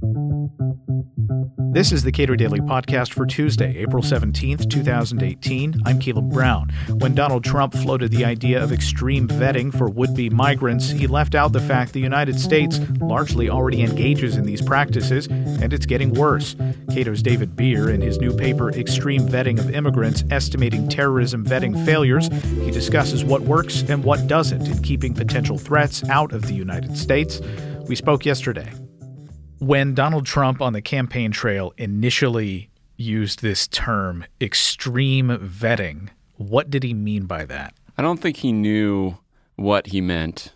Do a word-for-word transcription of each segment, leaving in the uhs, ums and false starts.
This is the Cato Daily Podcast for Tuesday, April seventeenth, twenty eighteen. I'm Caleb Brown. When Donald Trump floated the idea of extreme vetting for would-be migrants, he left out the fact the United States largely already engages in these practices, and it's getting worse. Cato's David Beer, in his new paper, Extreme Vetting of Immigrants, Estimating Terrorism Vetting Failures, he discusses what works and what doesn't in keeping potential threats out of the United States. We spoke yesterday. When Donald Trump on the campaign trail initially used this term, extreme vetting, what did he mean by that? I don't think he knew what he meant,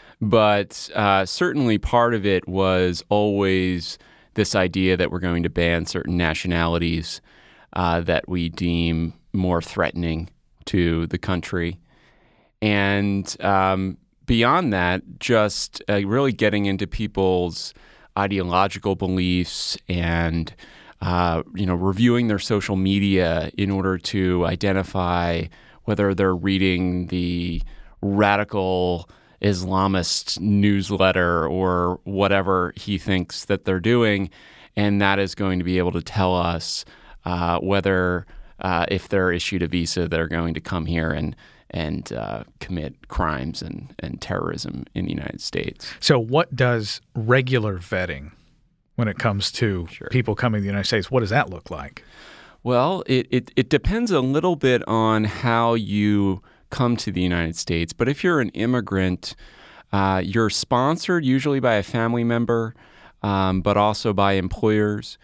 but uh, certainly part of it was always this idea that we're going to ban certain nationalities uh, that we deem more threatening to the country. And um, beyond that, just uh, really getting into people's ideological beliefs and, uh, you know, reviewing their social media in order to identify whether they're reading the radical Islamist newsletter or whatever he thinks that they're doing. And that is going to be able to tell us uh, whether, uh, if they're issued a visa, they're going to come here and and uh, commit crimes and, and terrorism in the United States. So what does regular vetting, when it comes to sure. people coming to the United States, what does that look like? Well, it, it, it depends a little bit on how you come to the United States. But if you're an immigrant, uh, you're sponsored usually by a family member, um, but also by employers.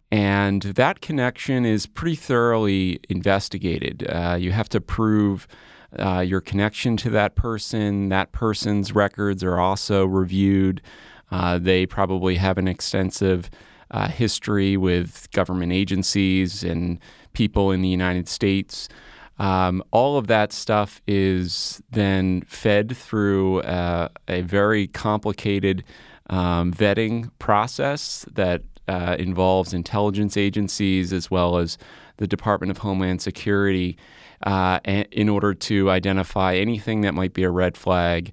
And that connection is pretty thoroughly investigated. Uh, you have to prove Uh, your connection to that person. That person's records are also reviewed. Uh, they probably have an extensive uh, history with government agencies and people in the United States. Um, all of that stuff is then fed through uh, a very complicated um, vetting process that uh, involves intelligence agencies as well as the Department of Homeland Security. Uh, in order to identify anything that might be a red flag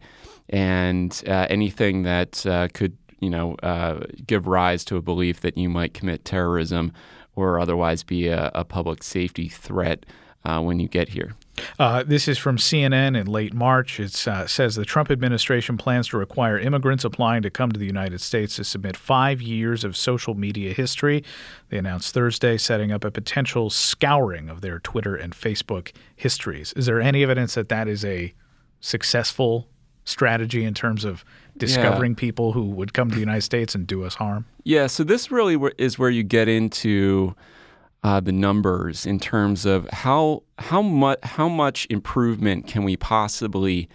and uh, anything that uh, could, you know, uh, give rise to a belief that you might commit terrorism or otherwise be a, a public safety threat uh, when you get here. Uh, this is from C N N in late March. It uh, says the Trump administration plans to require immigrants applying to come to the United States to submit five years of social media history. They announced Thursday, setting up a potential scouring of their Twitter and Facebook histories. Is there any evidence that that is a successful strategy in terms of discovering yeah. people who would come to the United States and do us harm? Yeah, so this really is where you get into Uh, the numbers in terms of how how much how much improvement can we possibly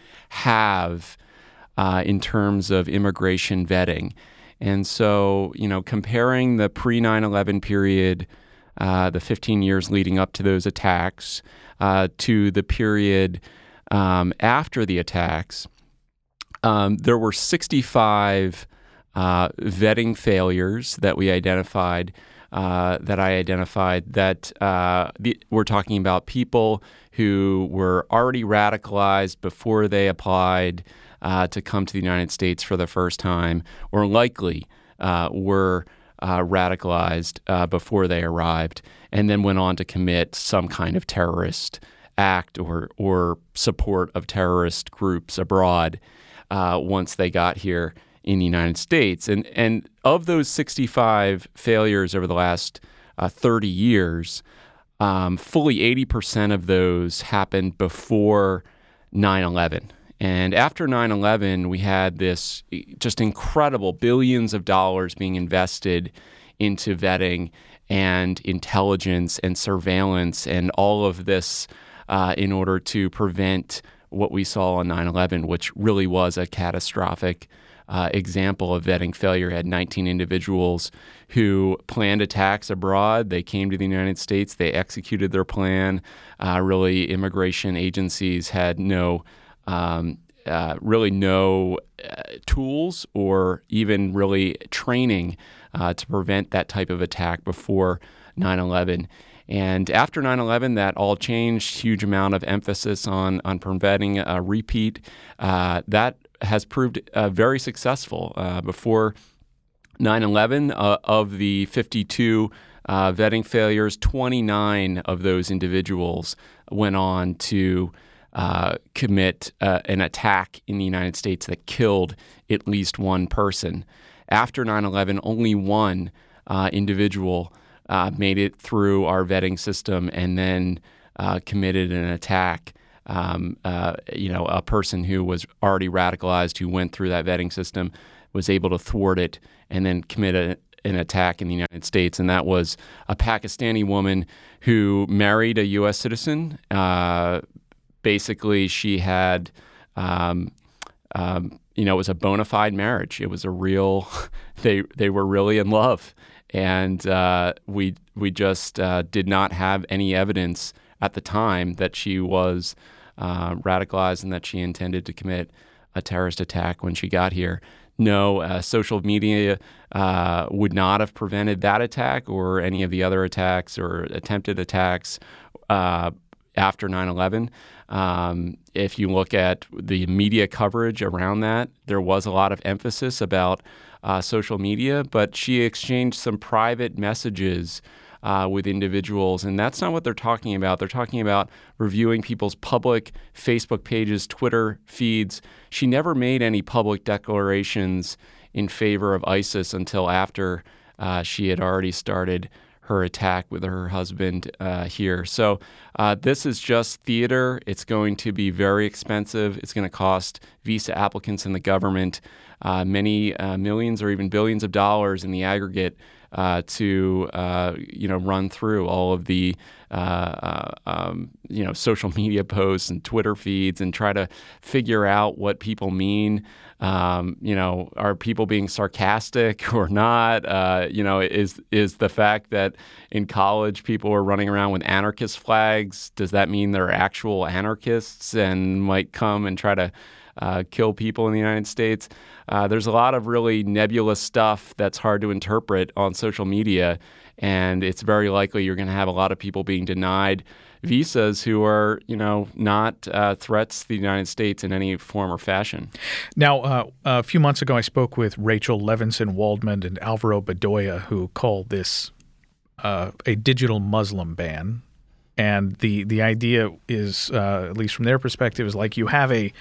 have uh, in terms of immigration vetting, and so you know comparing the pre nine eleven period, uh, the fifteen years leading up to those attacks, uh, to the period um, after the attacks, um, there were sixty-five uh, vetting failures that we identified. Uh, that I identified that uh, the, we're talking about people who were already radicalized before they applied uh, to come to the United States for the first time, or likely uh, were uh, radicalized uh, before they arrived, and then went on to commit some kind of terrorist act or or support of terrorist groups abroad uh, once they got here in the United States. And and of those sixty-five failures over the last uh, thirty years, um, fully eighty percent of those happened before nine eleven. And after nine eleven, we had this just incredible billions of dollars being invested into vetting and intelligence and surveillance and all of this uh, in order to prevent what we saw on nine eleven, which really was a catastrophic Uh, example of vetting failure. Had nineteen individuals who planned attacks abroad. They came to the United States. They executed their plan. Uh, really, immigration agencies had no, um, uh, really no uh, tools or even really training uh, to prevent that type of attack before nine eleven. And after nine eleven, that all changed. Huge amount of emphasis on on preventing a repeat. Uh, that has proved uh, very successful. Uh, before nine eleven, uh, of the fifty-two uh, vetting failures, twenty-nine of those individuals went on to uh, commit uh, an attack in the United States that killed at least one person. After nine eleven, only one uh, individual uh, made it through our vetting system and then uh, committed an attack. Um, uh, you know, a person who was already radicalized, who went through that vetting system, was able to thwart it and then commit a, an attack in the United States. And that was a Pakistani woman who married a U S citizen. Uh, basically, she had, um, um, you know, it was a bona fide marriage. It was a real, they they were really in love. And uh, we, we just uh, did not have any evidence at the time that she was uh, radicalized and that she intended to commit a terrorist attack when she got here. No, uh, social media uh, would not have prevented that attack or any of the other attacks or attempted attacks uh, after nine eleven. Um, if you look at the media coverage around that, there was a lot of emphasis about uh, social media, but she exchanged some private messages Uh, with individuals, and that's not what they're talking about. They're talking about reviewing people's public Facebook pages, Twitter feeds. She never made any public declarations in favor of ISIS until after uh, she had already started her attack with her husband uh, here. So uh, this is just theater. It's going to be very expensive. It's going to cost visa applicants and the government uh, many uh, millions or even billions of dollars in the aggregate Uh, to uh, you know run through all of the uh, uh, um, you know social media posts and Twitter feeds and try to figure out what people mean. Um, you know, are people being sarcastic or not? Uh, you know, is is the fact that in college people are running around with anarchist flags, does that mean they're actual anarchists and might come and try to Uh, kill people in the United States? Uh, there's a lot of really nebulous stuff that's hard to interpret on social media, and it's very likely you're going to have a lot of people being denied visas who are, you know, not uh, threats to the United States in any form or fashion. Now, uh, a few months ago, I spoke with Rachel Levinson Waldman and Alvaro Bedoya, who called this uh, a digital Muslim ban. And the, the idea is, uh, at least from their perspective, is like you have a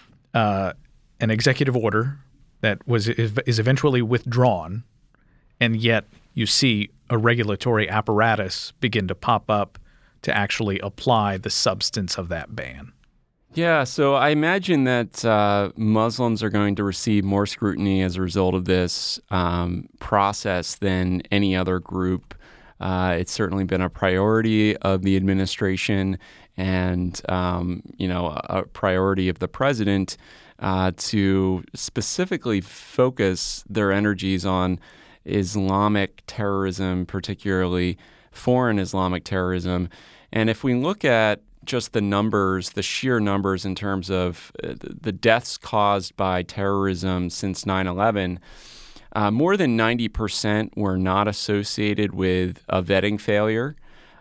Uh, an executive order that was is eventually withdrawn, and yet you see a regulatory apparatus begin to pop up to actually apply the substance of that ban. Yeah, so I imagine that uh, Muslims are going to receive more scrutiny as a result of this um, process than any other group. Uh, it's certainly been a priority of the administration and, um, you know, a priority of the president uh, to specifically focus their energies on Islamic terrorism, particularly foreign Islamic terrorism. And if we look at just the numbers, the sheer numbers in terms of uh, the deaths caused by terrorism since nine eleven, uh, more than ninety percent were not associated with a vetting failure.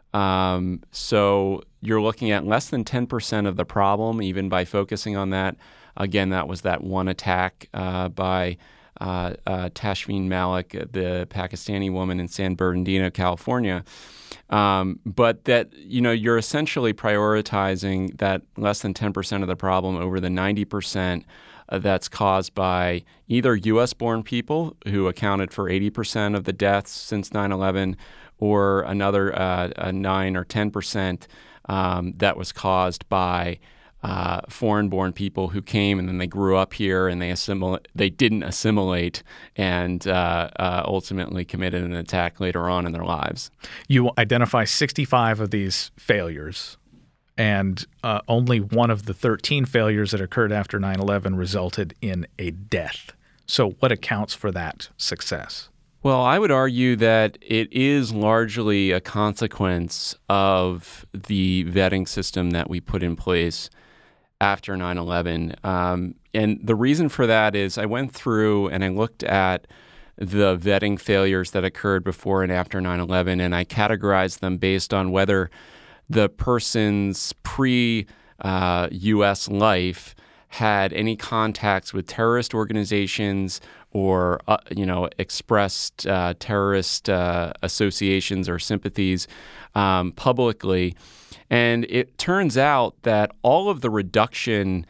Um, so you're looking at less than ten percent of the problem, even by focusing on that. Again, that was that one attack uh, by uh, uh, Tashfeen Malik, the Pakistani woman in San Bernardino, California. Um, but that, you know, you're essentially prioritizing that less than ten percent of the problem over the ninety percent that's caused by either U S-born people who accounted for eighty percent of the deaths since nine eleven, or another uh, a nine or ten percent um, that was caused by uh, foreign-born people who came and then they grew up here and they assimilate. They didn't assimilate and uh, uh, ultimately committed an attack later on in their lives. You identify sixty-five of these failures, and uh, only one of the thirteen failures that occurred after nine eleven resulted in a death. So what accounts for that success? Well, I would argue that it is largely a consequence of the vetting system that we put in place after nine eleven. Um, and the reason for that is I went through and I looked at the vetting failures that occurred before and after nine eleven, and I categorized them based on whether the person's pre-U S uh, life had any contacts with terrorist organizations or, uh, you know, expressed uh, terrorist uh, associations or sympathies um, publicly. And it turns out that all of the reduction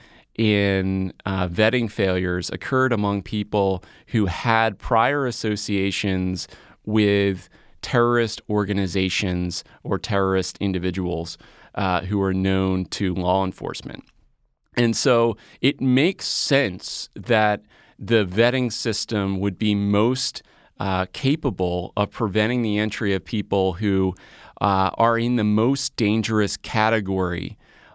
in uh, vetting failures occurred among people who had prior associations with terrorist organizations or terrorist individuals uh, who are known to law enforcement. And so it makes sense that the vetting system would be most uh, capable of preventing the entry of people who uh, are in the most dangerous category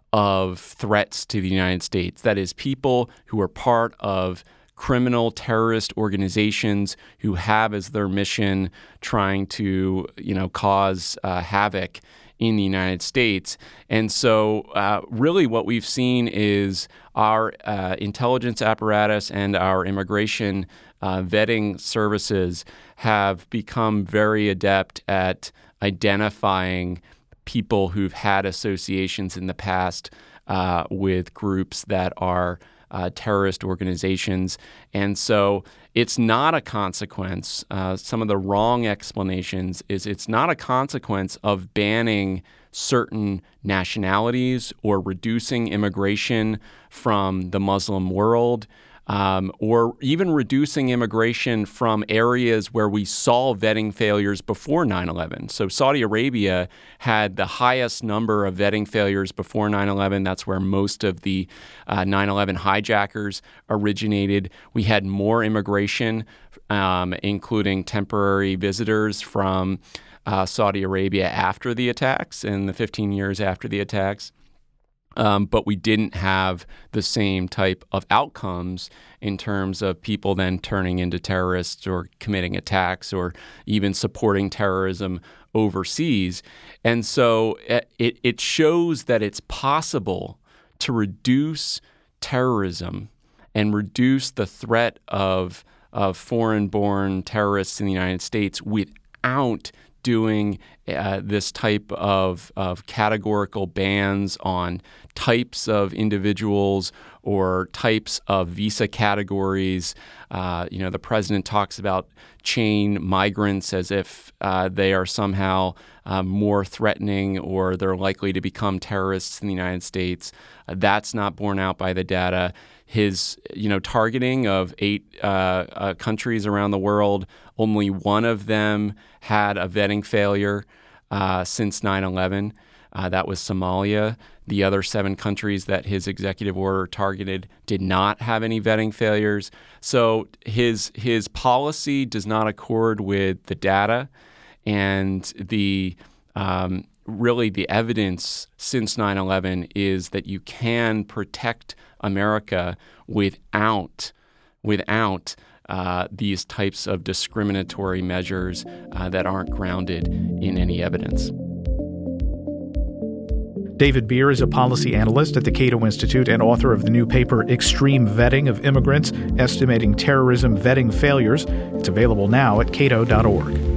of threats to the United States. That is, people who are part of criminal terrorist organizations who have as their mission trying to, you know, cause uh, havoc in the United States. And so uh, really what we've seen is our uh, intelligence apparatus and our immigration uh, vetting services have become very adept at identifying people who've had associations in the past uh, with groups that are uh, terrorist organizations. And so it's not a consequence. Uh, some of the wrong explanations is it's not a consequence of banning certain nationalities or reducing immigration from the Muslim world. Um, or even reducing immigration from areas where we saw vetting failures before nine eleven. So Saudi Arabia had the highest number of vetting failures before nine eleven. That's where most of the uh, nine eleven hijackers originated. We had more immigration, um, including temporary visitors from uh, Saudi Arabia after the attacks, in the fifteen years after the attacks. Um, but we didn't have the same type of outcomes in terms of people then turning into terrorists or committing attacks or even supporting terrorism overseas. And so it, it shows that it's possible to reduce terrorism and reduce the threat of, of foreign-born terrorists in the United States without doing uh, this type of, of categorical bans on types of individuals or types of visa categories. Uh, you know, the president talks about chain migrants as if uh, they are somehow uh, more threatening or they're likely to become terrorists in the United States. Uh, that's not borne out by the data. His, you know, targeting of eight uh, uh, countries around the world, only one of them had a vetting failure uh, since nine eleven. Uh, that was Somalia. The other seven countries that his executive order targeted did not have any vetting failures. So his his policy does not accord with the data, and the um, really the evidence since nine eleven is that you can protect America without without uh, these types of discriminatory measures uh, that aren't grounded in any evidence. David Bier is a policy analyst at the Cato Institute and author of the new paper, Extreme Vetting of Immigrants, Estimating Terrorism Vetting Failures. It's available now at cato dot org.